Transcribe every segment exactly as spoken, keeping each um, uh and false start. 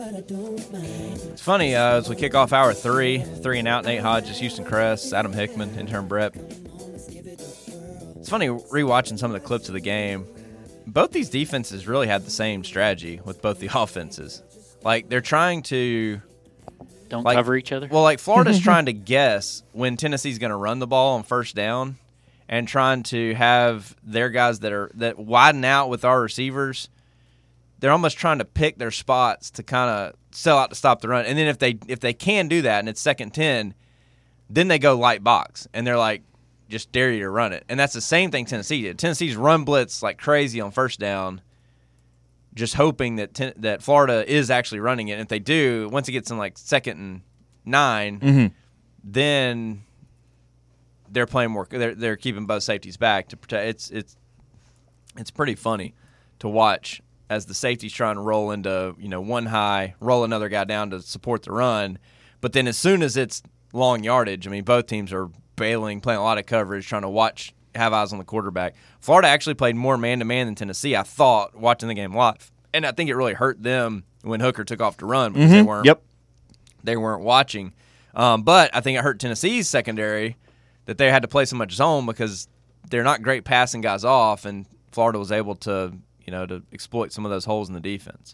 It's funny, uh, as we kick off hour three, three and out, Nate Hodges, Houston Cress, Adam Hickman, intern Brett. It's funny rewatching some of the clips of the game. Both these defenses really had the same strategy with both the offenses. Like, they're trying to... Don't like, cover each other? Well, like, Florida's trying to guess when Tennessee's going to run the ball on first down and trying to have their guys that are that widen out with our receivers. They're almost trying to pick their spots to kind of sell out to stop the run. And then if they if they can do that and it's second ten, then they go light box. And they're like, just dare you to run it. And that's the same thing Tennessee did. Tennessee's run blitz like crazy on first down, just hoping that ten, that Florida is actually running it. And if they do, once it gets in like second and nine, mm-hmm. then they're playing more. They're they're keeping both safeties back to protect. It's it's it's pretty funny to watch as the safety's trying to roll into, you know, one high, roll another guy down to support the run. But then as soon as it's long yardage, I mean, both teams are bailing, playing a lot of coverage, trying to watch, have eyes on the quarterback. Florida actually played more man-to-man than Tennessee, I thought, watching the game live. And I think it really hurt them when Hooker took off to run because mm-hmm. they weren't yep. they weren't watching. Um, but I think it hurt Tennessee's secondary that they had to play so much zone because they're not great passing guys off, and Florida was able to – you know, to exploit some of those holes in the defense.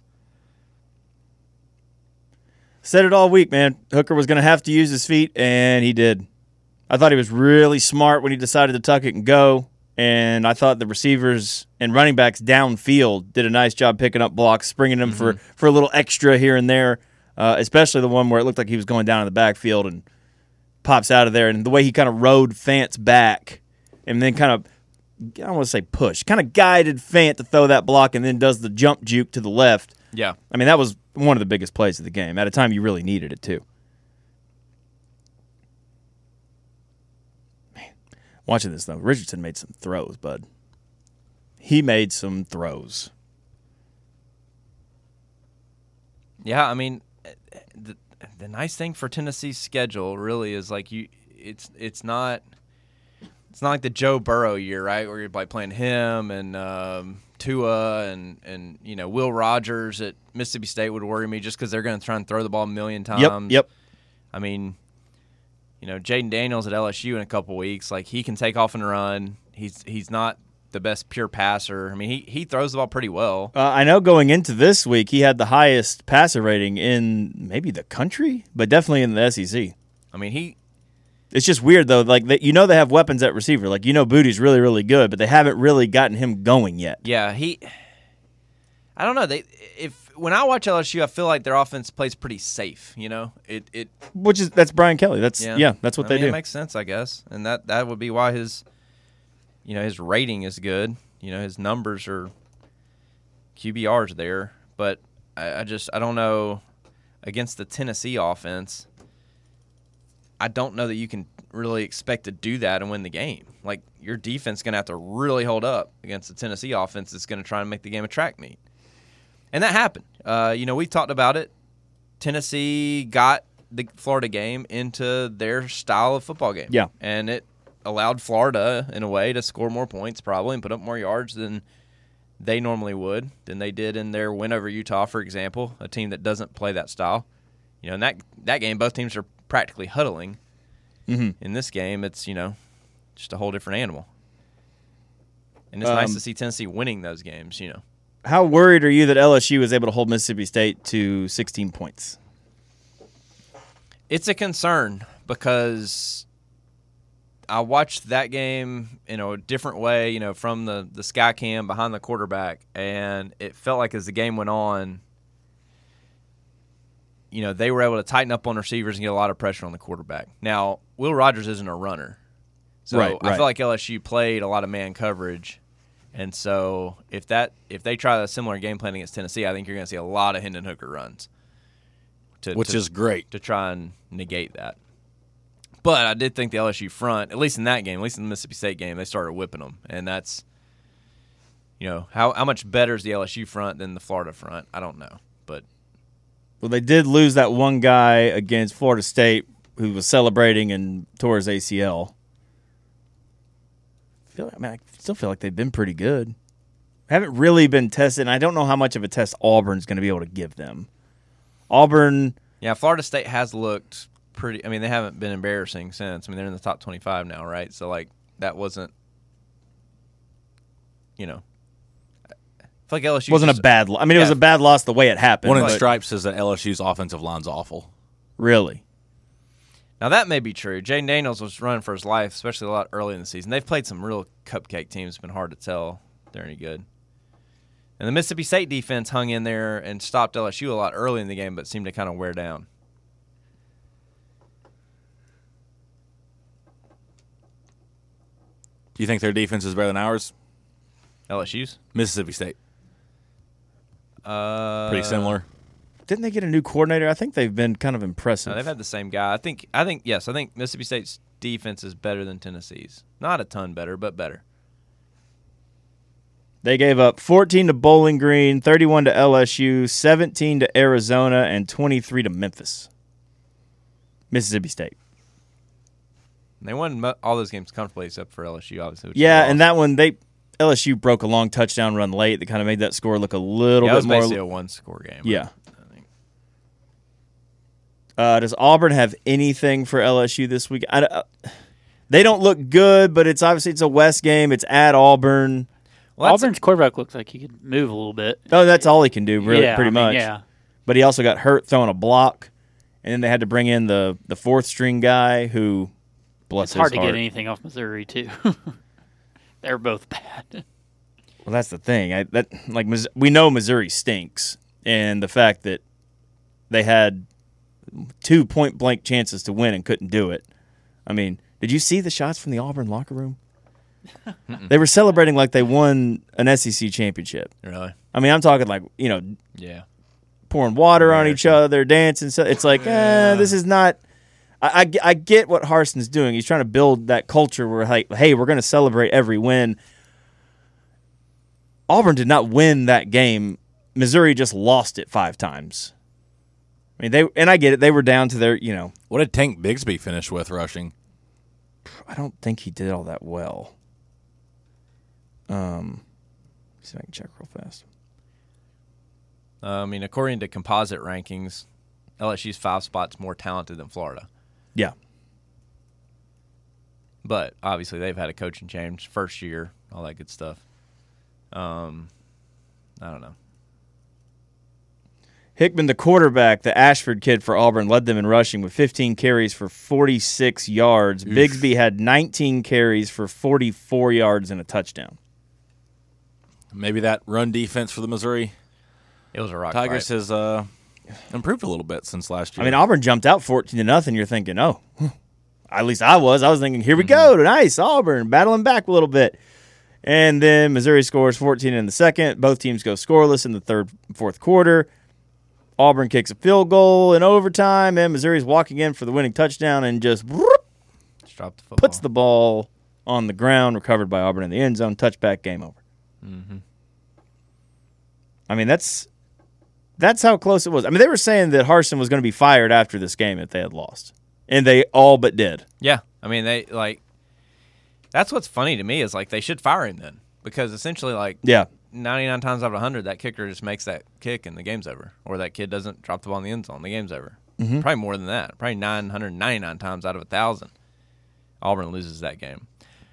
Said it all week, man. Hooker was going to have to use his feet, and he did. I thought he was really smart when he decided to tuck it and go, and I thought the receivers and running backs downfield did a nice job picking up blocks, springing them mm-hmm. for, for a little extra here and there, uh, especially the one where it looked like he was going down in the backfield and pops out of there, and the way he kind of rode Fant back and then kind of, I don't want to say push, kind of guided Fant to throw that block and then does the jump juke to the left. Yeah. I mean, that was one of the biggest plays of the game at a time you really needed it, too. Man, watching this, though, Richardson made some throws, bud. He made some throws. Yeah, I mean, the, the nice thing for Tennessee's schedule really is, like, you, it's it's not – it's not like the Joe Burrow year, right, where you're like playing him and um, Tua and, and, you know, Will Rogers at Mississippi State would worry me just because they're going to try and throw the ball a million times. Yep, yep. I mean, you know, Jaden Daniels at L S U in a couple weeks, like he can take off and run. He's he's not the best pure passer. I mean, he, he throws the ball pretty well. Uh, I know going into this week he had the highest passer rating in maybe the country, but definitely in the S E C. I mean, he – it's just weird, though. Like they, you know they have weapons at receiver. Like, you know Booty's really, really good, but they haven't really gotten him going yet. Yeah, he – I don't know. They if When I watch L S U, I feel like their offense plays pretty safe, you know? It it Which is – that's Brian Kelly. That's Yeah, yeah that's what I they mean, do. It makes sense, I guess. And that, that would be why his – you know, his rating is good. You know, his numbers are – Q B R's there. But I, I just – I don't know. Against the Tennessee offense – I don't know that you can really expect to do that and win the game. Like, your defense is going to have to really hold up against the Tennessee offense that's going to try and make the game a track meet. And that happened. Uh, you know, we talked about it. Tennessee got the Florida game into their style of football game. Yeah. And it allowed Florida, in a way, to score more points probably and put up more yards than they normally would, than they did in their win over Utah, for example, a team that doesn't play that style. You know, in that, that game, both teams are practically huddling. Mm-hmm. In this game, it's, you know, just a whole different animal. And it's um, nice to see Tennessee winning those games, you know. How worried are you that L S U was able to hold Mississippi State to sixteen points? It's a concern because I watched that game in a different way, you know, from the, the sky cam behind the quarterback, and it felt like as the game went on, you know, they were able to tighten up on receivers and get a lot of pressure on the quarterback. Now, Will Rogers isn't a runner. So right, I right. feel like L S U played a lot of man coverage. And so if that if they try a similar game plan against Tennessee, I think you're going to see a lot of Hendon Hooker runs. To, Which to, is great. To try and negate that. But I did think the L S U front, at least in that game, at least in the Mississippi State game, they started whipping them. And that's, you know, how, how much better is the L S U front than the Florida front? I don't know. But Well, they did lose that one guy against Florida State who was celebrating and tore his A C L. I, feel, I mean, I still feel like they've been pretty good. Haven't really been tested, and I don't know how much of a test Auburn's going to be able to give them. Auburn. Yeah, Florida State has looked pretty. I mean, they haven't been embarrassing since. I mean, they're in the top twenty-five now, right? So, like, that wasn't, you know, I feel like L S U wasn't just, a bad lo- I mean, it Yeah. was a bad loss the way it happened. One in but- Stripes says that L S U's offensive line's awful. Really? Now, that may be true. Jaden Daniels was running for his life, especially a lot early in the season. They've played some real cupcake teams. It's been hard to tell if they're any good. And the Mississippi State defense hung in there and stopped L S U a lot early in the game, but seemed to kind of wear down. Do you think their defense is better than ours? L S U's? Mississippi State. Uh, Pretty similar. Didn't they get a new coordinator? I think they've been kind of impressive. No, they've had the same guy. I think. I think. Yes, I think Mississippi State's defense is better than Tennessee's. Not a ton better, but better. They gave up fourteen to Bowling Green, thirty-one to L S U, seventeen to Arizona, and twenty-three to Memphis. Mississippi State. And they won mo- all those games comfortably except for L S U, obviously. Which Yeah, they and lost. that one, they L S U broke a long touchdown run late that kind of made that score look a little yeah, it was bit more. basically a one-score game. Yeah. I think. Uh, does Auburn have anything for L S U this week? I, uh, they don't look good, but it's obviously it's a West game. It's at Auburn. Well, that's- Auburn's quarterback looks like he could move a little bit. Oh, that's all he can do, really, yeah, pretty I mean, much. Yeah. But he also got hurt throwing a block, and then they had to bring in the the fourth string guy who, bless It's his hard to heart. get anything off Missouri, too. They're both bad. Well, that's the thing. I, that like Mis- we know Missouri stinks, and the fact that they had two point blank chances to win and couldn't do it. I mean, did you see the shots from the Auburn locker room? They were celebrating like they won an S E C championship. Really? I mean, I'm talking like, you know, Yeah. pouring water on each other, dancing. So it's like, eh, this is not. I, I, I get what Harson's doing. He's trying to build that culture where, like, hey, we're going to celebrate every win. Auburn did not win that game. Missouri just lost it five times. I mean, they and I get it. They were down to their, you know. What did Tank Bigsby finish with rushing? I don't think he did all that well. Um, let's see if I can check real fast. Uh, I mean, according to composite rankings, L S U's five spots more talented than Florida. Yeah. But obviously they've had a coaching change, first year, all that good stuff. Um, I don't know. Hickman, the quarterback, the Ashford kid for Auburn, led them in rushing with fifteen carries for forty-six yards. Oof. Bigsby had nineteen carries for forty-four yards and a touchdown. Maybe that run defense for the Missouri It was a rock Tigers fight. has uh, improved a little bit since last year. I mean, Auburn jumped out fourteen to nothing. You're thinking, oh, at least I was. I was thinking, here we go, nice Auburn battling back a little bit, and then Missouri scores fourteen in the second. Both teams go scoreless in the third, fourth quarter. Auburn kicks a field goal in overtime, and Missouri's walking in for the winning touchdown and just whoop, Just dropped the football. puts the ball on the ground, recovered by Auburn in the end zone, touchback, game over. Mm-hmm. I mean, that's that's how close it was. I mean, they were saying that Harsin was going to be fired after this game if they had lost, and they all but did. Yeah. I mean, they, like, that's what's funny to me is, like, they should fire him then. Because essentially, like, Yeah. ninety-nine times out of one hundred, that kicker just makes that kick and the game's over. Or that kid doesn't drop the ball in the end zone. The game's over. Mm-hmm. Probably more than that. Probably nine hundred ninety-nine times out of one thousand. Auburn loses that game.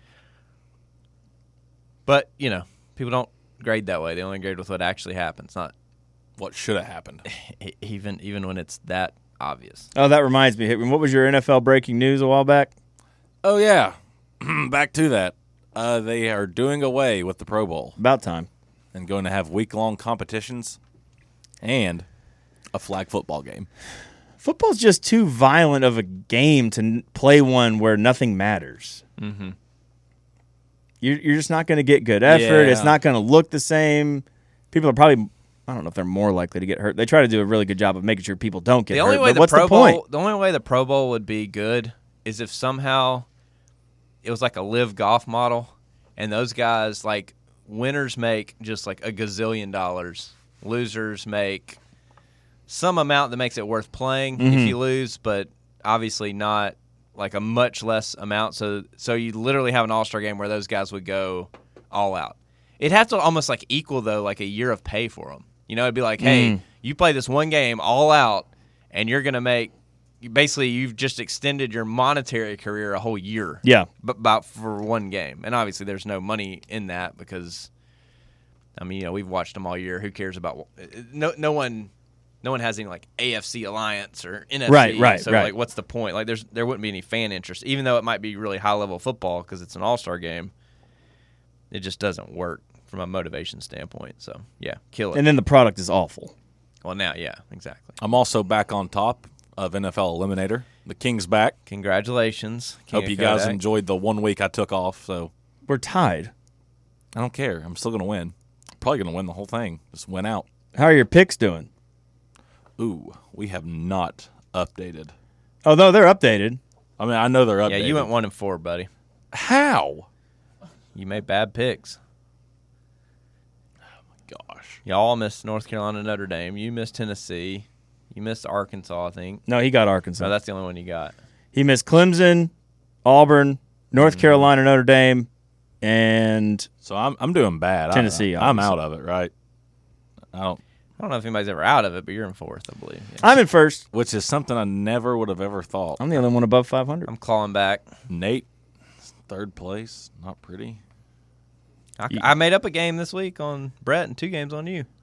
But, you know, people don't grade that way. They only grade with what actually happens, not what should have happened? even even when it's that obvious. Oh, that reminds me. Hickman, what was your N F L breaking news a while back? Oh, yeah. Back to that. Uh, they are doing away with the Pro Bowl About time. and going to have week-long competitions and a flag football game. Football's just too violent of a game to n- play one where nothing matters. Mm-hmm. You're, you're just not going to get good effort. It's Yeah. not going to look the same. People are probably, I don't know if they're more likely to get hurt. They try to do a really good job of making sure people don't get The hurt. only way but the what's Pro the point? Bowl, the only way the Pro Bowl would be good is if somehow it was like a live golf model, and those guys, like, winners make just like a gazillion dollars, losers make some amount that makes it worth playing Mhm. if you lose, but obviously not like a much less amount. So, so you literally have an all-star game where those guys would go all out. It'd have to almost like equal though, like a year of pay for them. You know, it'd be like, hey, Mm. You play this one game all out, and you're going to make – basically you've just extended your monetary career a whole year. Yeah. But about for one game. And obviously there's no money in that because, I mean, you know, we've watched them all year. Who cares about – no no one – No one has any like A F C Alliance or N F C. Right, right, so right. like, what's the point? Like, there's there wouldn't be any fan interest, even though it might be really high level football because it's an All Star game. It just doesn't work from a motivation standpoint. So yeah, kill it. And then the product is awful. Well, now, yeah, exactly. I'm also back on top of N F L Eliminator. The King's back. Congratulations. King Hope of you guys Kodak. enjoyed the one week I took off. So We're tied. I don't care. I'm still gonna win. Probably gonna win the whole thing. Just win out. How are your picks doing? Ooh, we have not updated. Oh, no, they're updated. I mean, I know they're updated. Yeah, you went one and four, buddy. How? You made bad picks. Gosh. Y'all missed North Carolina, Notre Dame. You missed Tennessee. You missed Arkansas, I think. No, he got Arkansas. No, that's the only one you got. He missed Clemson, Auburn, North Carolina, Notre Dame, and So I'm I'm doing bad. I- Tennessee, I, I'm obviously. out of it, right? I don't. I don't know if anybody's ever out of it, but you're in fourth, I believe. Yeah. I'm in first. Which is something I never would have ever thought. I'm the only one above five hundred. I'm clawing back. Nate, third place. Not pretty. I, I made up a game this week on Brett and two games on you.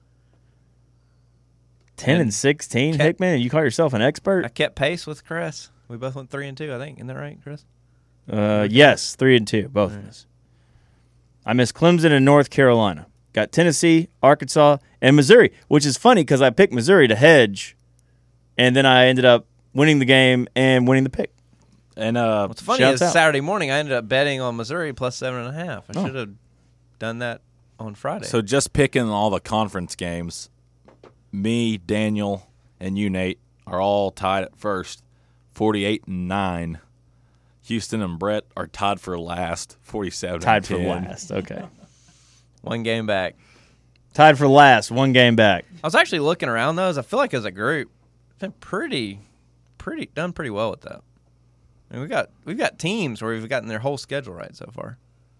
ten and And sixteen, kept- Hickman, and you call yourself an expert? I kept pace with Chris. We both went three and two, I think. Isn't that right, Chris? Uh, yes, three and two, both of us. I missed Clemson and North Carolina. Got Tennessee, Arkansas, and Missouri, which is funny because I picked Missouri to hedge, and then I ended up winning the game and winning the pick. And uh, What's funny Shouts is out. Saturday morning I ended up betting on Missouri plus seven and a half. I Oh. should have done that on Friday. so just picking all the conference games, me, Daniel, and you, Nate, are all tied at first, forty-eight and nine. Houston and Brett are tied for last, forty-seven. Tied and for ten. last. Okay. One game back. Tied for last, one game back. I was actually looking around those. I feel like as a group, been pretty, pretty done pretty well with that. I mean, we got we've got teams where we've gotten their whole schedule right so far,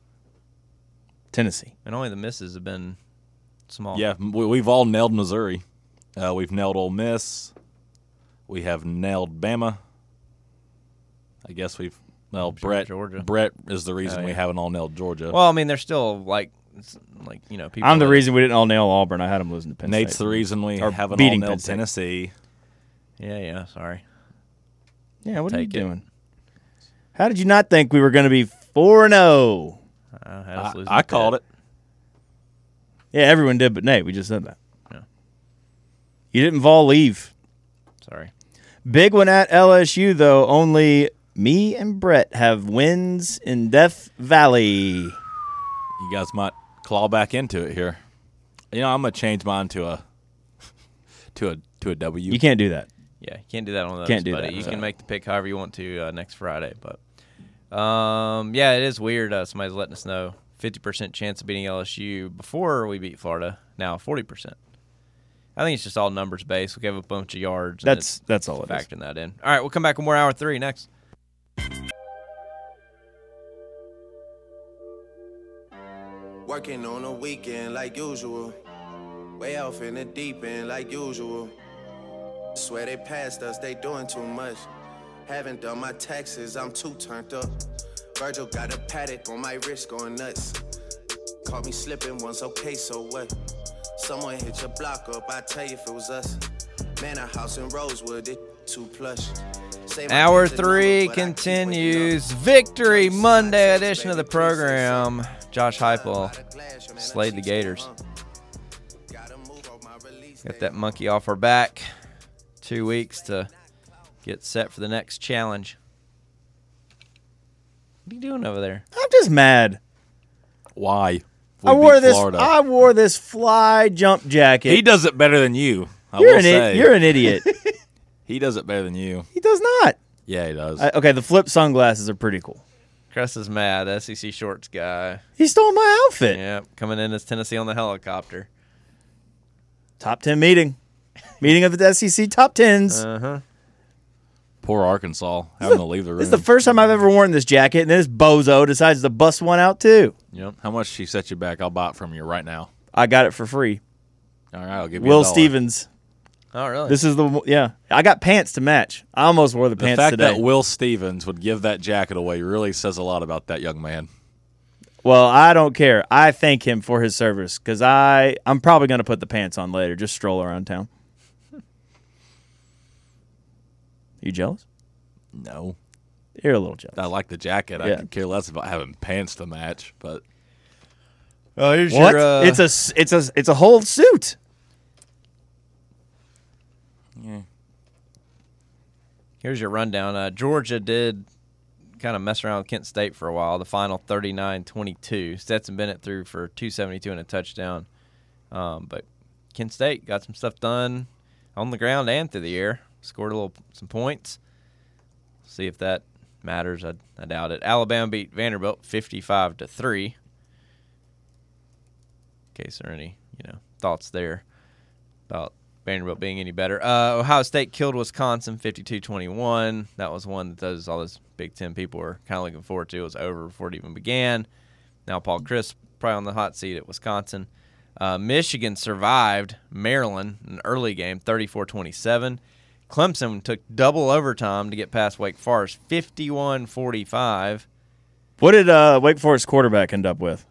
Tennessee. and only the misses have been small. Yeah, we, we've all nailed Missouri. Uh, we've nailed Ole Miss. We have nailed Bama. I guess we've well Sure, Brett. Georgia. Brett is the reason Oh, we yeah. haven't all nailed Georgia. Well, I mean, they're still like, it's like you know, people. I'm the that- reason we didn't all nail Auburn. I had them losing to Penn Nate's State. the reason we Or haven't all beating Penn nailed State. Tennessee. Yeah, yeah. Sorry. Yeah, what are you Take it. doing? How did you not think we were going to be four and oh? I, had us I, losing I to called Pitt. it. Yeah, everyone did, but Nate, we just said that. Yeah. You didn't vol leave. Sorry. Big one at L S U, though. Only me and Brett have wins in Death Valley. You guys might claw back into it here. You know, I'm gonna change mine to a to a to a W. You can't do that. Yeah, you can't do that on those. Can't do buddy. that, You so. can make the pick however you want to uh, next Friday, but um, yeah, it is weird. Uh, somebody's letting us know fifty percent chance of beating L S U before we beat Florida. Now forty percent. I think it's just all numbers based. We gave up a bunch of yards. and That's it's that's all it is. factoring that in. All right, we'll come back with more hour three next. Working on a weekend like usual. Way off in the deep end like usual. Swear they passed us, they doing too much. Haven't done my taxes, I'm too turned up. Virgil got a paddock on my wrist going nuts. Caught me slipping once, okay, so what? Someone hit your block up, I tell you if it was us. Man, a house in Rosewood, it too plush. Say my Hour kids a number, three but I keep waking continues. up. Victory Monday edition of the program. Josh Heupel slayed the Gators. Got that monkey off our back. Two weeks to get set for the next challenge. What are you doing over there? I'm just mad. Why? I We wore beat this. Florida. I wore this fly jump jacket. He does it better than you. I You're will an say. i- you're an idiot. He does it better than you. He does not. Yeah, he does. I, okay, the flip sunglasses are pretty cool. Chris is mad. S E C shorts guy. He stole my outfit. Yep, coming in as Tennessee on the helicopter. Top ten meeting. Meeting of the S E C top tens. Uh huh. Poor Arkansas having to leave the room. This is the first time I've ever worn this jacket, and this bozo decides to bust one out too. Yep. How much she set you back? I'll buy it from you right now. I got it for free. All right, I'll give you a Will dollar. Stevens. Oh, really? This is the yeah. I got pants to match. I almost wore the, The pants fact today. that Will Stevens would give that jacket away really says a lot about that young man. Well, I don't care. I thank him for his service because I I'm probably going to put the pants on later. Just stroll around town. You jealous? No. You're a little jealous. I like the jacket. I Yeah. could care less about having pants to match, but Oh, here's What? your. Uh, it's a s- it's a it's a whole suit. yeah. Here's your rundown. Uh, Georgia did kind of mess around with Kent State for a while. The final thirty-nine twenty-two. Stetson Bennett threw for two seventy-two and a touchdown. Um, but Kent State got some stuff done on the ground and through the air. Scored a little some points. See if that matters. I, I doubt it. Alabama beat Vanderbilt fifty-five to three. In case there are any you know thoughts there about Vanderbilt being any better. Uh, Ohio State killed Wisconsin fifty-two twenty-one. That was one that those all those Big Ten people were kind of looking forward to. It was over before it even began. Now Paul Chryst probably on the hot seat at Wisconsin. Uh, Michigan survived Maryland, an early game, thirty-four twenty-seven. Clemson took double overtime to get past Wake Forest, fifty-one forty-five. What did uh, Wake Forest quarterback end up with?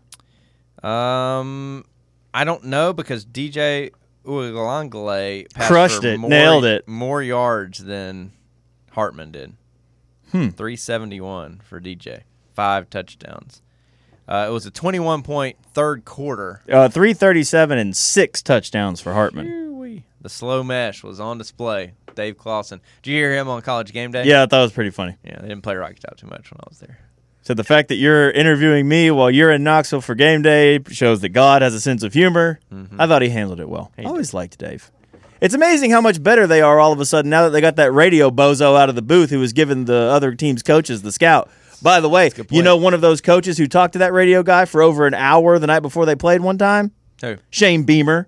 Um, I don't know because D J Uiagalelei passed Crushed for it, more, nailed it. more yards than Hartman did. Hmm. three seventy-one for D J, five touchdowns. Uh, it was a twenty-one point third quarter. Uh, three thirty-seven and six touchdowns for Hartman. Woo-wee. The slow mesh was on display. Dave Clawson. Did you hear him on College Game Day? Yeah, I thought it was pretty funny. Yeah, they didn't play Rocky Top too much when I was there. So the fact that you're interviewing me while you're in Knoxville for game day shows that God has a sense of humor. Mm-hmm. I thought he handled it well. He I always liked Dave. It's amazing how much better they are all of a sudden now that they got that radio bozo out of the booth who was giving the other team's coaches the scout. By the way, good you point. know one of those coaches who talked to that radio guy for over an hour the night before they played one time? Who? Shane Beamer.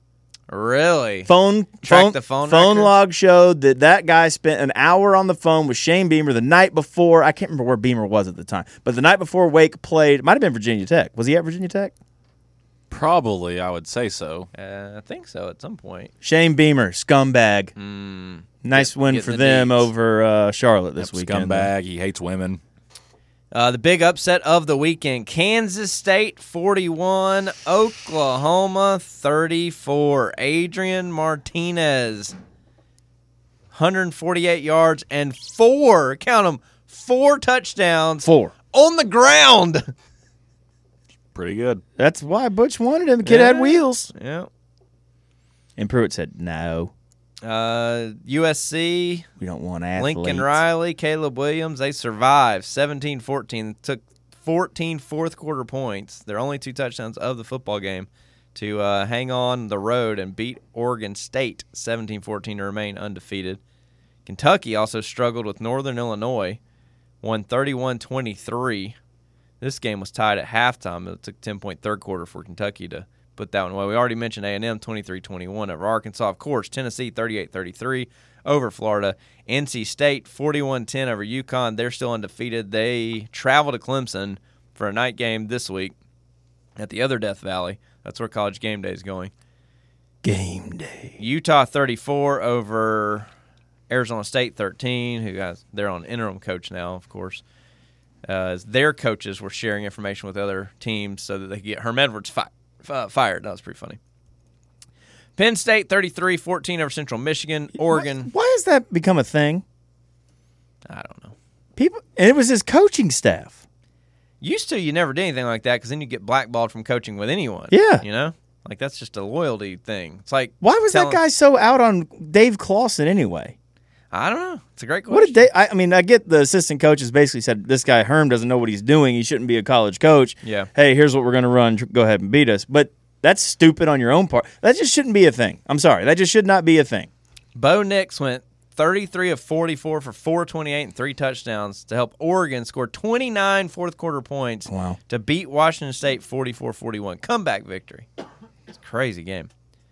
Really? Phone Track phone, the phone phone records? log showed that that guy spent an hour on the phone with Shane Beamer the night before. I can't remember where Beamer was at the time, but the night before Wake played, it might have been Virginia Tech. Was he at Virginia Tech? Probably, I would say so. Uh, I think so at some point. Shane Beamer, scumbag. Mm. Nice Get- win getting for the them deeds. over uh, Charlotte this Yep, weekend. Scumbag. He hates women. Uh, the big upset of the weekend, Kansas State forty-one, Oklahoma thirty-four. Adrian Martinez, one hundred forty-eight yards and four, count them, four touchdowns Four. on the ground. Pretty good. That's why Butch wanted him. The kid Yeah. had wheels. Yeah. And Pruitt said, no, Uh, U S C, we don't want athletes. Lincoln Riley, Caleb Williams, they survived seventeen fourteen. Took fourteen fourth quarter points, their only two touchdowns of the football game, to uh, hang on the road and beat Oregon State seventeen fourteen to remain undefeated. Kentucky also struggled with Northern Illinois, won thirty-one twenty-three. This game was tied at halftime. It took ten-point third quarter for Kentucky to put that one away. We already mentioned A and M twenty-three twenty-one over Arkansas. Of course, Tennessee thirty-eight thirty-three over Florida. N C State forty-one ten over UConn. They're still undefeated. They travel to Clemson for a night game this week at the other Death Valley. That's where College Game Day is going. Game day. Utah thirty-four over Arizona State thirteen, who guys they're on interim coach now, of course. Uh, as their coaches were sharing information with other teams so that they could get Herm Edwards fi- fi- fired. That was pretty funny. Penn State thirty-three fourteen over Central Michigan. Oregon, Why, why has that become a thing? I don't know. People, and it was his coaching staff. Used to, you never did anything like that because then you get blackballed from coaching with anyone. Yeah. You know? Like, that's just a loyalty thing. It's like, Why was telling- that guy so out on Dave Clawson anyway? I don't know. It's a great question. What did they? I, I mean, I get the assistant coaches basically said this guy Herm doesn't know what he's doing. He shouldn't be a college coach. Yeah. Hey, here's what we're going to run. Go ahead and beat us. But that's stupid on your own part. That just shouldn't be a thing. I'm sorry. That just should not be a thing. Bo Nix went thirty-three of forty-four for four twenty-eight and three touchdowns to help Oregon score twenty-nine fourth quarter points Wow. to beat Washington State forty-four forty-one. Comeback victory. It's a crazy game.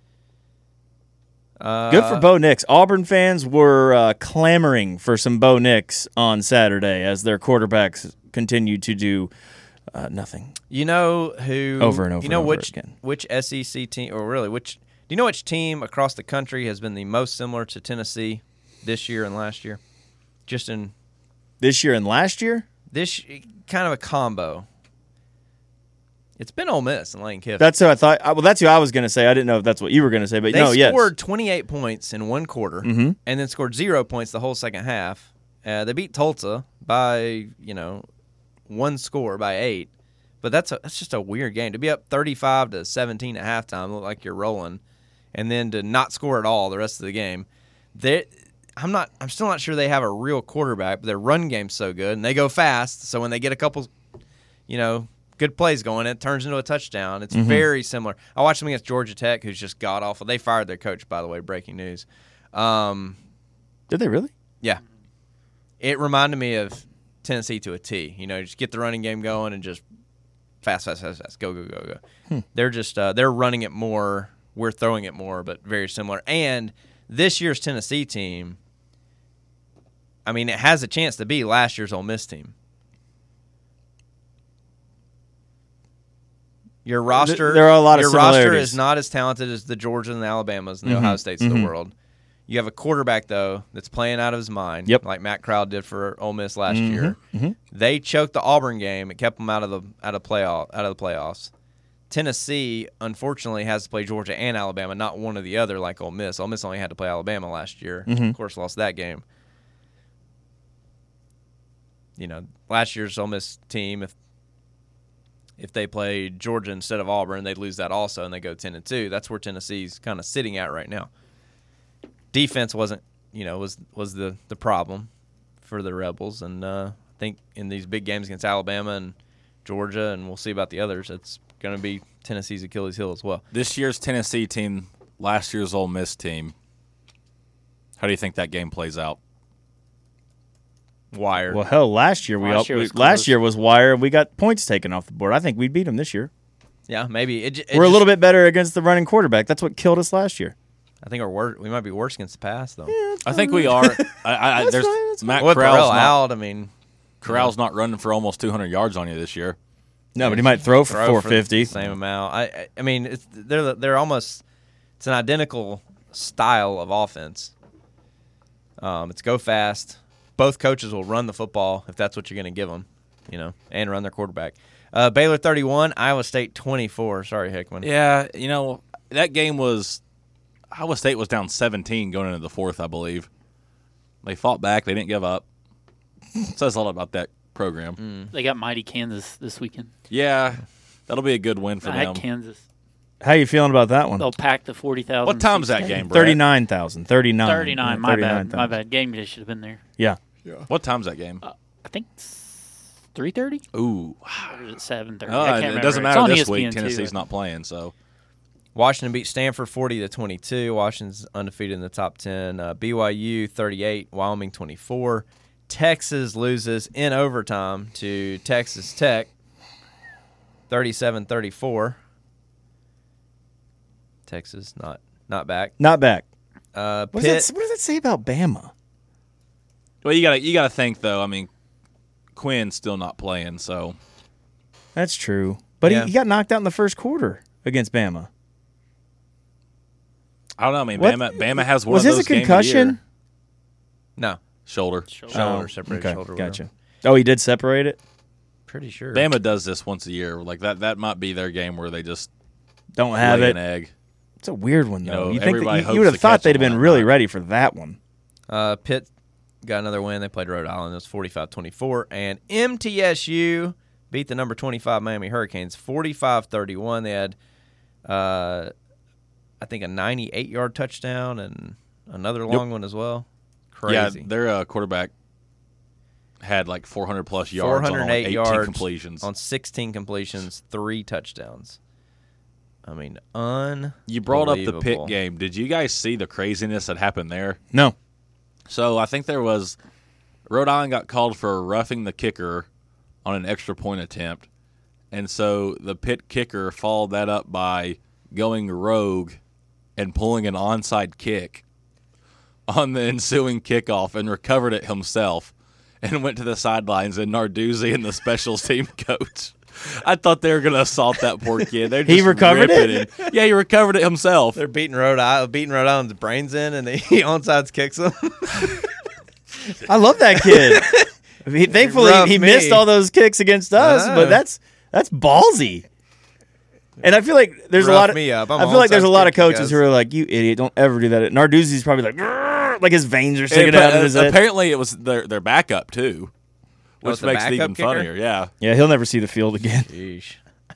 Uh, Good for Bo Nix. Auburn fans were uh, clamoring for some Bo Nix on Saturday as their quarterbacks continued to do uh, nothing. You know who Over and over You know and over which again. which S E C team, or really which? you know which team across the country has been the most similar to Tennessee this year and last year? Just in This year and last year? this kind of a combo. It's been Ole Miss and Lane Kiffin. That's who I thought. Well, that's who I was going to say. I didn't know if that's what you were going to say, but They no, yes. scored twenty-eight points in one quarter Mhm. and then scored zero points the whole second half. Uh, they beat Tulsa by, you know, one score by eight. But that's a, that's just a weird game. To be up thirty-five to seventeen at halftime, look like you're rolling, and then to not score at all the rest of the game. They, I'm not. I'm still not sure they have a real quarterback, but their run game's so good, and they go fast. So when they get a couple, you know, good plays going, it turns into a touchdown. It's Mm-hmm. very similar. I watched them against Georgia Tech, who's just god awful. They fired their coach, by the way. Breaking news. Um, Did they really? yeah, it reminded me of Tennessee to a T. You know, just get the running game going and just fast, fast, fast, fast, go, go, go, go. Hmm. They're just uh, they're running it more. We're throwing it more, but very similar. And this year's Tennessee team, I mean, it has a chance to be last year's Ole Miss team. Your roster, there are a lot of your roster similarities. is not as talented as the Georgias and the Alabamas and the Mhm. Ohio States of Mhm. the world. You have a quarterback, though, that's playing out of his mind, Yep. like Matt Crowd did for Ole Miss last Mhm. year. Mhm. They choked the Auburn game. It kept them out of the out of playoff out of the playoffs. Tennessee, unfortunately, has to play Georgia and Alabama, not one or the other like Ole Miss. Ole Miss only had to play Alabama last year. Mhm. Of course, lost that game. You know, last year's Ole Miss team, if if they played Georgia instead of Auburn, they'd lose that also, and they go ten and two. That's where Tennessee's kind of sitting at right now. Defense wasn't, you know, was was the, the problem for the Rebels, and uh, I think in these big games against Alabama and Georgia, and we'll see about the others, it's going to be Tennessee's Achilles heel as well. This year's Tennessee team, last year's Ole Miss team. How do you think that game plays out? Wire. Well, hell, last year we, Last all, year we was last close. year was wire. We got points taken off the board. I think we'd beat them this year. Yeah, maybe. It, j- it We're a just- little bit better against the running quarterback. That's what killed us last year. I think we're wor- we might be worse against the pass, though. I think we are. I, I, I, That's there's fine, that's Matt With Corral's Burrell not, out, I mean, Corral's not running for almost two hundred yards on you this year. No, but he might throw for throw four for fifty. the same amount. I, I, I mean, it's they're they're almost it's an identical style of offense. Um, it's go fast. Both coaches will run the football if that's what you're going to give them, you know, and run their quarterback. Uh, Baylor thirty-one, Iowa State twenty-four. Sorry, Hickman. Yeah, you know, that game was Iowa State was down seventeen going into the fourth, I believe. They fought back. They didn't give up. It says a lot about that program. They got mighty Kansas this weekend. Yeah, that'll be a good win for I had them. Kansas. How you feeling about that one? They'll pack the forty thousand. What time's that game, Brett? thirty-nine thousand. thirty-nine. Thirty-nine. Yeah, My bad. thirty-nine My thousand. bad. Game day should have been there. Yeah. What time's that game? I think three thirty. Ooh. Or is it seven thirty? Oh, I can't it remember. doesn't It's matter on this E S P N week. too. Tennessee's not playing, so. Washington beat Stanford forty to twenty-two. Washington's undefeated in the top ten. Uh, B Y U thirty-eight, Wyoming twenty-four. Texas loses in overtime to Texas Tech thirty-seven thirty-four. Texas not not back. Not back. Uh, What Pitt, does, that, what does that say about Bama? Well, you gotta you gotta think though. I mean, Quinn's still not playing, so That's true. But Yeah. he, he got knocked out in the first quarter against Bama. I don't know. I mean, What? Bama Bama has one Was of this those a games of the concussion? year. no Shoulder. Shoulder. shoulder Oh, separated okay, shoulder. Gotcha. Oh, he did separate it? Pretty sure. Bama does this once a year. Like that. That might be their game where they just Don't have lay it. an egg. It's a weird one, You though. know, you think that everybody you, hopes you would have to thought catch they'd have them been on really that. ready for that one. Uh, Pitt got another win. They played Rhode Island. It was forty-five twenty-four. And M T S U beat the number twenty-five Miami Hurricanes forty-five thirty-one. They had, uh, I think, a ninety-eight-yard touchdown and another long one as well. Crazy. Yeah, their uh, quarterback had like four hundred plus yards on like four hundred eight eighteen yards completions. on sixteen completions, three touchdowns. I mean, un. You brought up the Pitt game. Did you guys see the craziness that happened there? No. So I think there was Rhode Island got called for roughing the kicker on an extra point attempt, and so the Pitt kicker followed that up by going rogue and pulling an onside kick on the ensuing kickoff and recovered it himself and went to the sidelines. And Narduzzi and the specials team coach I thought they were going to assault that poor kid. They're He just recovered ripping it? him. Yeah, he recovered it himself. They're beating Rhode Island, beating Rhode Island's brains in, and he onside kicks them. I love that kid. He, thankfully, Rough he me. missed all those kicks against us, know. but that's that's ballsy. And I feel like there's a Rough lot of me up. I'm I a feel like there's a onside lot of kick, you coaches guys. who are like, "You idiot! Don't ever do that." Narduzzi's probably like, "Grrr," like his veins are sticking And, out uh, of his head. apparently, it was their their backup too, Oh, which it's the makes it backup even kicker? funnier. Yeah, Yeah, he'll never see the field again. Sheesh.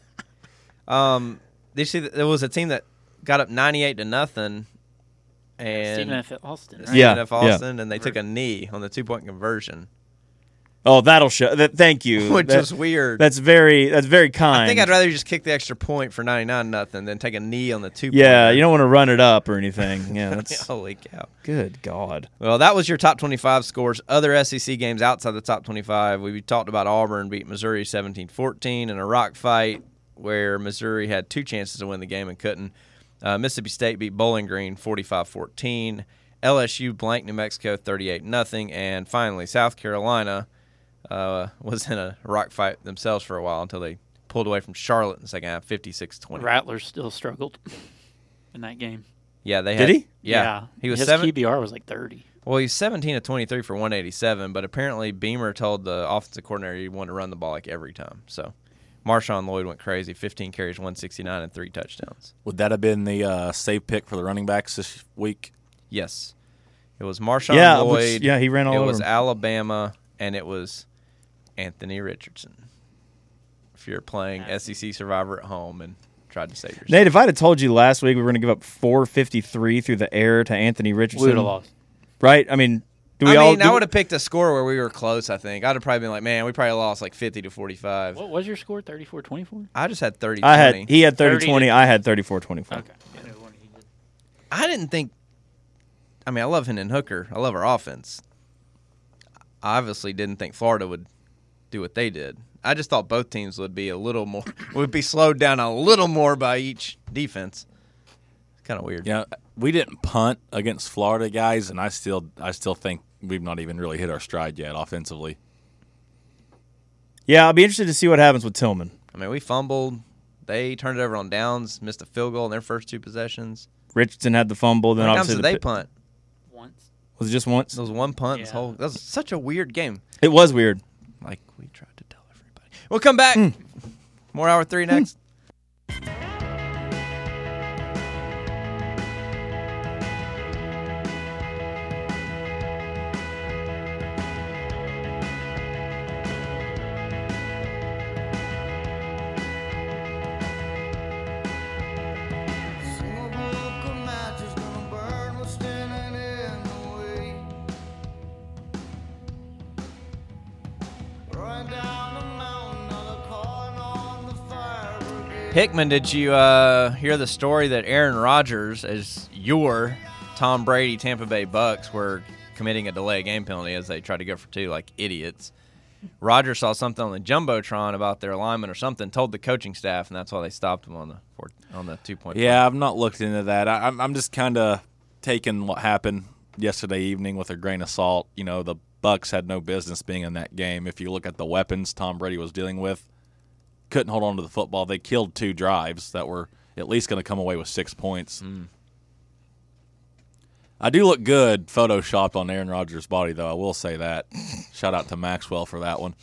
Um, did you see that there was a team that got up ninety-eight to nothing, and Stephen F. Austin, right? Yeah. Stephen F. Austin, and they took a knee on the two point conversion, Oh, that'll show. That, thank you. which That- is weird. That's very that's very kind. I think I'd rather just kick the extra point for ninety-nine nothing than take a knee on the two. Yeah, you don't want to run it up or anything. Yeah, that's Holy cow. good. God. Well, that was your top twenty-five scores. Other S E C games outside the top twenty-five. We talked about Auburn beat Missouri seventeen fourteen in a rock fight where Missouri had two chances to win the game and couldn't. Uh, Mississippi State beat Bowling Green forty-five fourteen. L S U blanked New Mexico thirty-eight nothing. And finally, South Carolina uh, was in a rock fight themselves for a while until they pulled away from Charlotte in the second half, fifty-six twenty. Rattler still struggled in that game. Yeah, they Did had, he? Yeah, he was His seven. Q B R was like thirty. Well, he's seventeen of twenty-three for one eighty-seven, but apparently Beamer told the offensive coordinator he wanted to run the ball like every time. So Marshawn Lloyd went crazy, fifteen carries, one sixty-nine, and three touchdowns. would that have been the uh, safe pick for the running backs this week? Yes. It was Marshawn Yeah, Lloyd. which- yeah, he ran all It over was him. Alabama, and it was Anthony Richardson. If you're playing S E C Survivor at home and tried to save yourself. Nate, if I'd have told you last week we were going to give up four fifty-three through the air to Anthony We Richardson, would have lost. right? I mean, do we I all? mean, do I would have picked a score where we were close, I think. I'd have probably been like, man, we probably lost like fifty to forty-five. What was your score? thirty-four twenty-four? I just had thirty I had twenty. he had thirty thirty twenty. to- I had thirty-four twenty-four. Okay. Yeah, no wonder he did. I didn't think. I mean, I love Hendon Hooker. I love our offense. I obviously didn't think Florida would do what they did. I just thought both teams would be a little more would be slowed down a little more by each defense. It's kind of weird. Yeah, we didn't punt against Florida guys, and I still, I still think we've not even really hit our stride yet offensively. Yeah, I'll be interested to see what happens with Tillman. I mean, we fumbled. They turned it over on downs, missed a field goal in their first two possessions. Richardson had the fumble. Then How many times obviously did the they pi- punt? Once. Was it just once? There was one punt. This Yeah. whole that was such a weird game. It was weird. Like we tried to tell everybody. We'll come back. More hour three next. Single book of matches gonna burn what's standing in the way. Run down the mountain, another calling on the fire brigade. Hickman, did you uh, hear the story that Aaron Rodgers, as your Tom Brady Tampa Bay Bucks, were committing a delay game penalty as they tried to go for two like idiots? Rodgers saw something on the jumbotron about their alignment or something, told the coaching staff, and that's why they stopped him on the four, on the two point. Yeah, I've not looked into that. I, I'm, I'm just kind of taking what happened yesterday evening with a grain of salt. You know, the Bucks had no business being in that game. If you look at the weapons Tom Brady was dealing with, couldn't hold on to the football. They killed two drives that were at least going to come away with six points. Mm. I do look good photoshopped on Aaron Rodgers' body, though. I will say that. Shout out to Maxwell for that one.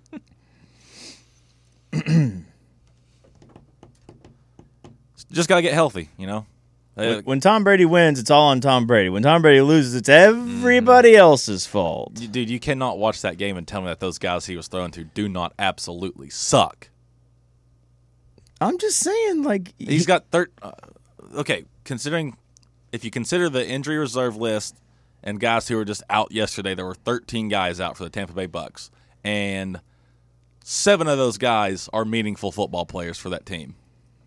Just got to get healthy, you know? Uh, When, when Tom Brady wins, it's all on Tom Brady. When Tom Brady loses, it's everybody else's fault. Dude, you cannot watch that game and tell me that those guys he was throwing to do not absolutely suck. I'm just saying, like He's got thir- uh, okay, considering if you consider the injury reserve list and guys who were just out yesterday, there were thirteen guys out for the Tampa Bay Bucks, and seven of those guys are meaningful football players for that team.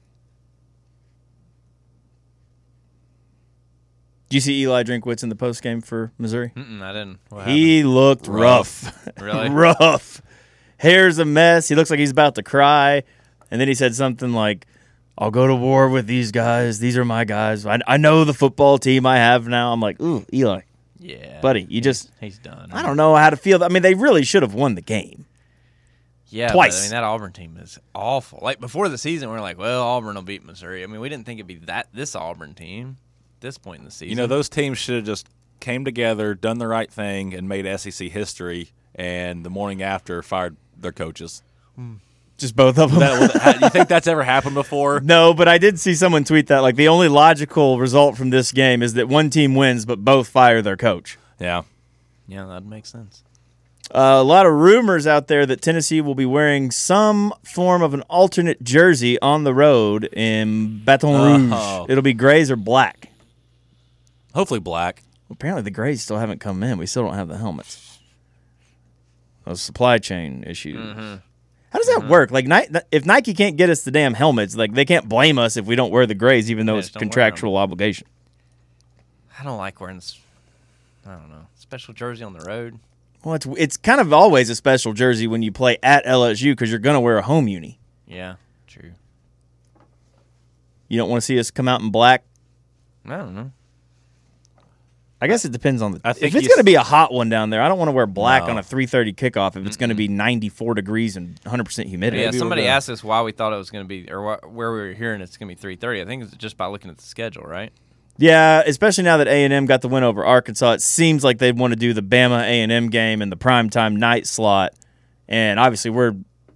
Do you see Eli Drinkwitz in the post game for Missouri? Mm-mm, I didn't. What He looked rough. Rough. Really? rough. Hair's a mess. He looks like he's about to cry. And then he said something like, I'll go to war with these guys. These are my guys. I, I know the football team I have now. I'm like, ooh, Eli, Yeah, buddy, you just, he's done. I don't know how to feel. I mean, they really should have won the game. Yeah, Twice. But, I mean, that Auburn team is awful. Like, before the season, we were like, well, Auburn will beat Missouri. I mean, we didn't think it'd be that this Auburn team at this point in the season. You know, those teams should have just came together, done the right thing, and made S E C history, and the morning after fired their coaches. Just both of them. That, you think that's ever happened before? No, but I did see someone tweet that. Like, the only logical result from this game is that one team wins, but both fire their coach. Yeah. Yeah, that makes sense. Uh, a lot of rumors out there that Tennessee will be wearing some form of an alternate jersey on the road in Baton Rouge. Oh. It'll be grays or black. Hopefully black. Apparently, the grays still haven't come in. We still don't have the helmets. Those supply chain issues. Mm-hmm. How does that Mm-hmm. work? Like, Ni- if Nike can't get us the damn helmets, like they can't blame us if we don't wear the grays, even though They it's just don't wear contractual obligation. I don't like wearing this, I don't know, special jersey on the road. Well, it's it's kind of always a special jersey when you play at L S U because you're going to wear a home uni. Yeah, true. You don't want to see us come out in black. I don't know. I guess it depends on the. I think If it's you going to s- be a hot one down there, I don't want to wear black No. on a three thirty kickoff if it's going to be ninety-four degrees and one hundred percent humidity. Yeah, Maybe somebody we'll go. asked us why we thought it was going to be, or wh- where we were hearing it's going to be three thirty. I think it's just by looking at the schedule, right? Yeah, especially now that A and M got the win over Arkansas, it seems like they'd want to do the Bama A and M game in the primetime night slot, and obviously we're.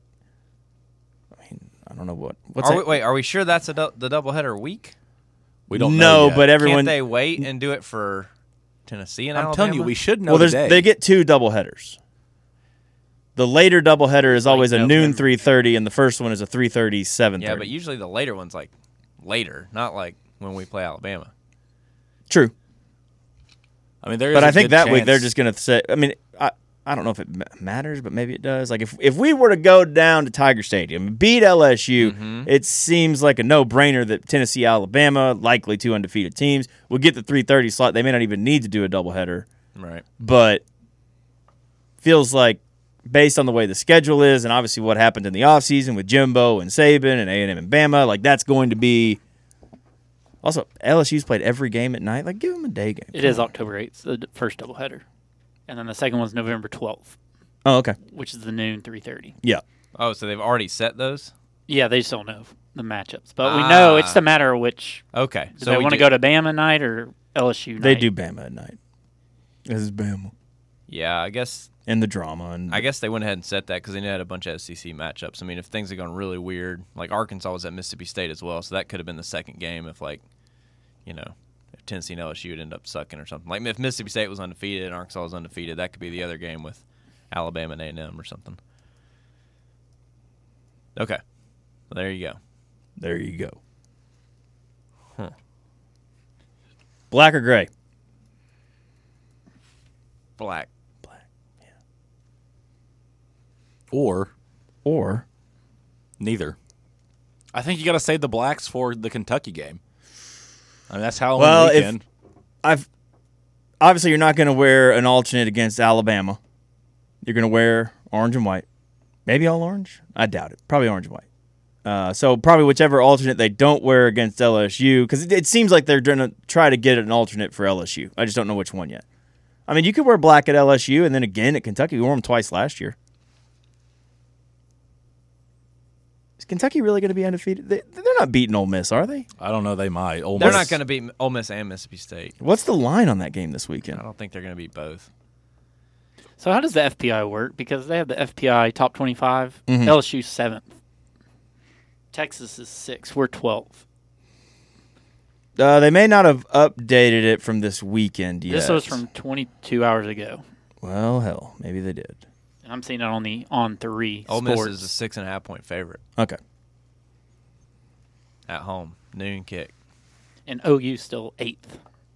I mean, I don't know what. What's Are that? we, wait, are we sure that's a du- the doubleheader week? We don't no, know yet. but everyone. Can't they wait and do it for Tennessee and I'm Alabama? telling you, we should know well, there's today. they get two doubleheaders. The later doubleheader is Like always a noon November. three thirty, and the first one is a three thirty seven thirty. Yeah, but usually the later one's like later, not like when we play Alabama. True. I mean, there is But a I think good that week chance- they're just going to say. I mean, I I don't know if it ma- matters, but maybe it does. Like if if we were to go down to Tiger Stadium and beat L S U, Mm-hmm. it seems like a no brainer that Tennessee, Alabama, likely two undefeated teams, will get the three thirty slot. They may not even need to do a doubleheader, Right. but feels like based on the way the schedule is and obviously what happened in the offseason with Jimbo and Saban and A and M and Bama, like that's going to be. Also, L S U's played every game at night. Like, give them a day game. It is October eighth, the d- first doubleheader. And then the second one's November twelfth, Oh, okay. which is the noon three thirty. Yeah. Oh, so they've already set those? Yeah, they just don't know the matchups. But we know it's Ah. the matter of which. Okay. Do So they we want to do- go to Bama night or L S U night? They do Bama at night. This is Bama. Yeah, I guess And the drama. And I guess they went ahead and set that because they had a bunch of S E C matchups. I mean, if things had gone really weird, like Arkansas was at Mississippi State as well, so that could have been the second game if, like, you know, if Tennessee and L S U would end up sucking or something. Like if Mississippi State was undefeated and Arkansas was undefeated, that could be the other game with Alabama and A and M or something. Okay, well, there you go. there you go. Huh. Black or gray? Black. or Or neither. I think you got to save the blacks for the Kentucky game. I mean, that's Halloween Well, if- weekend. I've obviously you're not going to wear an alternate against Alabama. You're going to wear orange and white. Maybe all orange? I doubt it. Probably orange and white. Uh, so probably whichever alternate they don't wear against L S U, because it, it seems like they're going to try to get an alternate for L S U. I just don't know which one yet. I mean, you could wear black at L S U and then again at Kentucky. We wore them twice last year. Is Kentucky really going to be undefeated? They, they're not beating Ole Miss, are they? I don't know. They might. Ole They're Miss- not going to beat Ole Miss and Mississippi State. What's the line on that game this I weekend? don't think they're going to beat both. So how does the F P I work? Because they have the F P I top twenty-five. Mhm. L S U seventh. Texas is sixth. We're twelfth. Uh, they may not have updated it from this weekend yet. This was from twenty-two hours ago. Well, hell, maybe they did. And I'm seeing it on the on three Ole Miss sports. is a six and a half point favorite Okay. at home. Noon kick. And O U still eighth.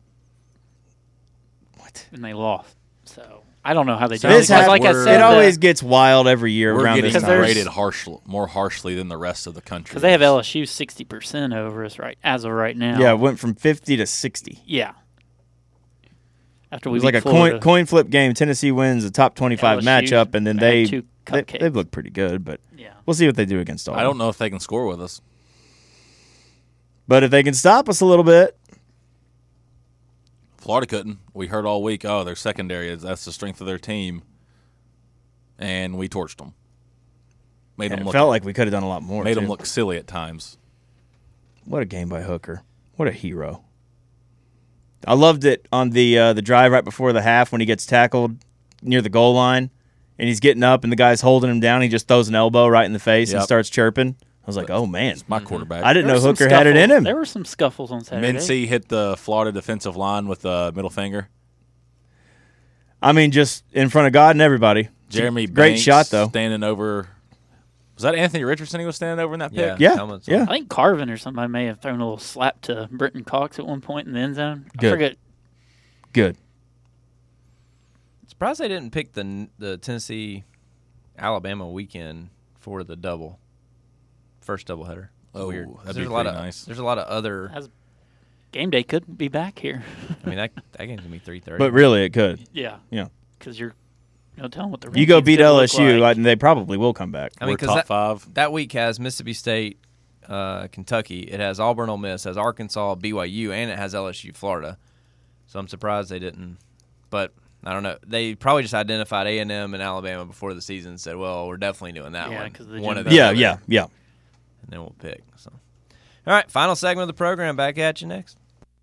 What? And they lost. So I don't know how they do This it. has- Because like I we're- said, it the- always gets wild every year We're around getting this Because time. there's- rated harsh, more harshly than the rest of the country. Because they have is. L S U sixty percent over us right as of right now. Yeah, it went from fifty to sixty. Yeah. After It we was like beat a coin, Florida, coin flip game. Tennessee wins a top twenty-five L S U matchup, and then had they two they cupcakes. they've looked pretty good. But Yeah. we'll see what they do against Auburn. I don't know if they can score with us. But if they can stop us a little bit, Florida couldn't. We heard all week, oh, their secondary is that's the strength of their team, and we torched them. Made And him it look felt like we could have done a lot more. made too. him look silly at times. What a game by Hooker. What a hero. I loved it on the uh, the drive right before the half when he gets tackled near the goal line and he's getting up and the guy's holding him down. He just throws an elbow right in the face and Yep. starts chirping. I was like, oh, man. My quarterback. I didn't There know were some Hooker had it in scuffles- him. There were some scuffles on Saturday. Mincy hit the Florida defensive line with the middle finger. I mean, just in front of God and everybody. Jeremy Great Banks shot, though. standing over. Was that Anthony Richardson he was standing over in that Yeah, pick? Yeah, helmets yeah. on. I think Carvin or somebody may have thrown a little slap to Britton Cox at one point in the end zone. Good. I forget. Good. Surprised they didn't pick the the Tennessee Alabama weekend for the double first doubleheader. Oh, Weird. that'd there's be a lot pretty of nice. there's a lot of other. As game day could be back here. I mean that that game's gonna be three thirty. But really, it could. yeah. Yeah. Because you're no telling what the You go rankings beat could look L S U, like. and they probably will come back. I mean, We're 'cause top that, five. that week has Mississippi State, uh, Kentucky. It has Auburn, Ole Miss, has Arkansas, B Y U, and it has L S U, Florida. So I'm surprised they didn't. But I don't know. They probably just identified A and M and Alabama before the season and said, "Well, we're definitely doing that Yeah, one. 'cause the one of Jimbo- those Yeah, over yeah, there." yeah. And then we'll pick. So, all right, final segment of the program. Back at you next.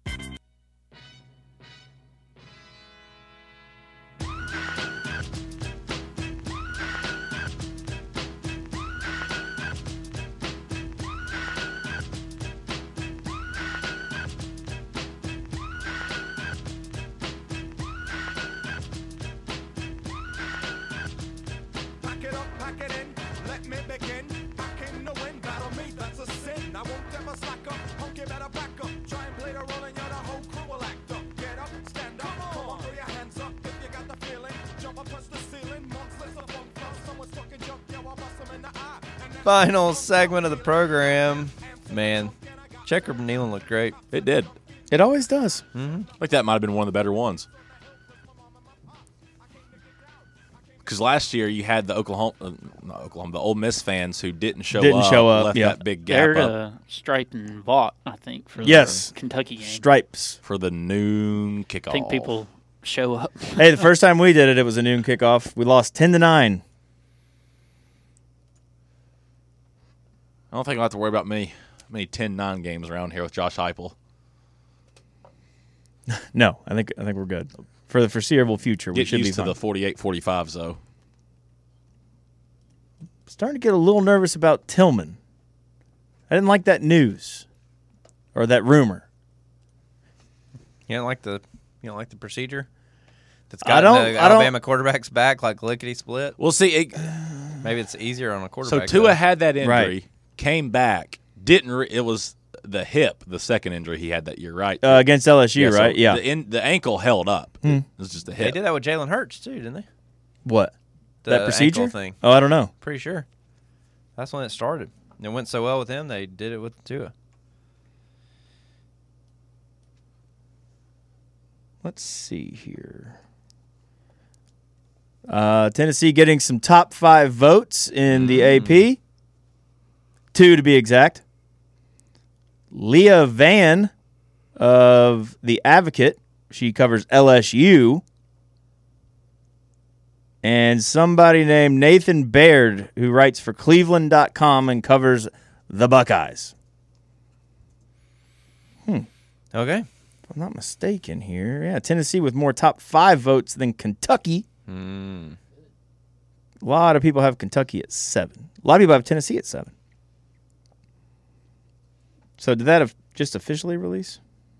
Pack it up, pack it in, let me begin. I came to win, battle me, that's a sin. I won't ever slack up, punk, you better back up. Try and play the role and you're the whole crew will act up. Get up, stand up, come on, throw your hands up if you got the feeling. Jump up, touch the ceiling, monsters of funk flow. Someone's talking junk, yo, I'll bust them in the eye. And then Final segment of the program. Man, Checker Nealon looked great. It did. It always does. Like that might have been one of the better ones. Because last year you had the Oklahoma, uh, not Oklahoma, the Ole Miss fans who didn't show Didn't up, show up, left yeah. that big gap They're up uh, Stripe and Vaught, I think, for Yes. the Kentucky game. Stripes. for the noon kickoff. I think people show up. Hey, the first time we did it, it was a noon kickoff. We lost ten to nine. I don't think I'll have to worry about many, many ten nine games around here with Josh Heupel. No, I think I think we're good for the foreseeable future. We Get should be used to fine. the forty-eight forty-fives, though. Starting to get a little nervous about Tillman. I didn't like that news or that rumor. You don't like the you don't like the procedure that's I got don't- the I don't- Alabama quarterbacks back like lickety split. We'll see. It, Maybe it's easier on a so quarterback. Tua though. had that injury, Right. came back, didn't. Re- it was the hip, the second injury he had that year, right? Uh, against L S U, so right? Yeah. The, in, the ankle held up. It was just the They hip. did that with Jalen Hurts too, didn't they? What? The that procedure ankle thing. Oh, I don't know. Pretty sure. That's when it started. It went so well with him, they did it with Tua. Let's see here. Uh, Tennessee getting some top five votes in the A P. Two to be exact. Leah Van of The Advocate. She covers L S U. And somebody named Nathan Baird, who writes for Cleveland dot com and covers the Buckeyes. Okay. If I'm not mistaken here. Yeah, Tennessee with more top five votes than Kentucky. Mm. A lot of people have Kentucky at seven. A lot of people have Tennessee at seven. So did that have just officially release?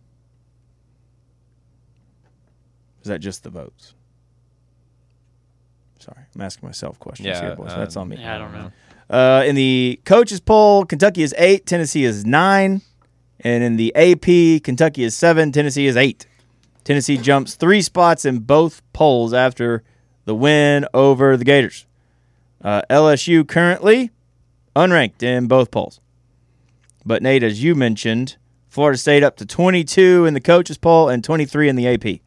Is that just the votes? Sorry, I'm asking myself questions Yeah, here, boys. uh, That's on me. Yeah, I don't know. Uh, in the coaches poll, Kentucky is eight, Tennessee is nine. And in the A P, Kentucky is seven, Tennessee is eight. Tennessee jumps three spots in both polls after the win over the Gators. Uh, L S U currently unranked in both polls. But Nate, as you mentioned, Florida State up to twenty-two in the coaches poll and twenty-three in the A P.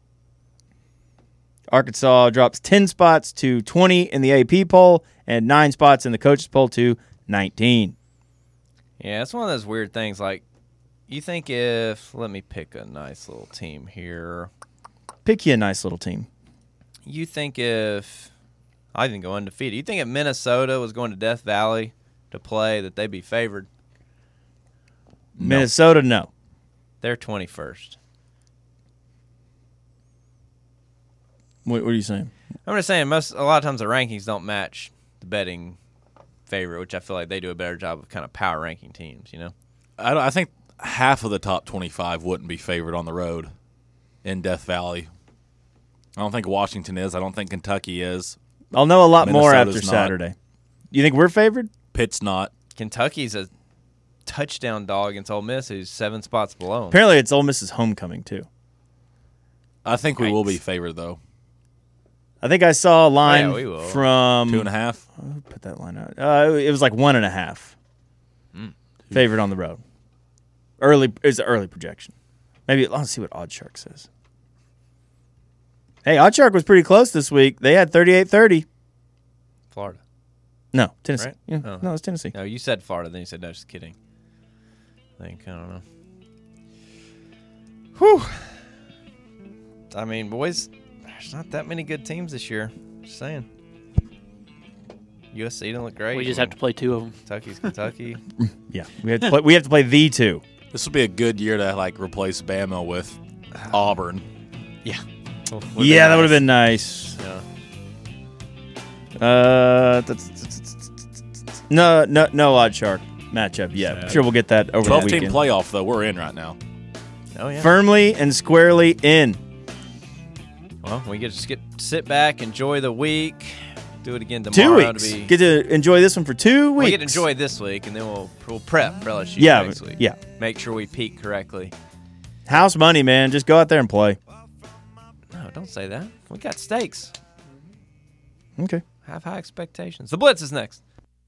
Arkansas drops ten spots to twenty in the A P poll and nine spots in the coaches poll to nineteen. Yeah, it's one of those weird things. Like, you think if, let me pick a nice little team here. Pick you a nice little team. You think if I even go undefeated. You think if Minnesota was going to Death Valley to play that they'd be favored? Minnesota, no. They're twenty-first. What, what are you saying? I'm just saying, most a lot of times the rankings don't match the betting favorite, which I feel like they do a better job of kind of power ranking teams. You know, I, don't- I think half of the top twenty-five wouldn't be favored on the road in Death Valley. I don't think Washington is. I don't think Kentucky is. I'll know a lot more Minnesota's after not. Saturday. You think we're favored? Pitt's not. Kentucky's a touchdown dog against Ole Miss, who's seven spots below 'em. Apparently, it's Ole Miss's homecoming too. I think we will be Yikes. favored, though. I think I saw a line Oh, yeah, we will. from Two and a half. Who put that line out? Uh, it was like one and a half. Mm. Favored on the road. Early is an early projection. Maybe let's see what OddsShark says. Hey, OddsShark was pretty close this week. They had thirty-eight thirty. Florida. No, Tennessee. Right? Yeah, Oh. no, it's Tennessee. No, you said Florida, then you said no. Just kidding. I think I don't know. Whew. I mean, boys, there's not that many good teams this year. Just saying. U S C didn't look great. We just have to play two of them. Kentucky's Kentucky. Yeah, we have to play. We have to play the two. This will be a good year to like replace Bama with Auburn. yeah. yeah, that would have been nice. Yeah. Uh, that's, no, no, no OddsShark matchup yet. Sad. I'm sure we'll get that over the twelve-team weekend. playoff, though. We're in right now. Oh yeah. Firmly and squarely in. Well, we get to skip, sit back, enjoy the week, do it again Two tomorrow. weeks. To be, Get to enjoy this one for two weeks. we get to enjoy this week, and then we'll we'll prep for L S U Yeah, next week. yeah. Make sure we peak correctly. House money, man. Just go out there and play. No, don't say that. We got stakes. Okay. Have high expectations. The Blitz is next.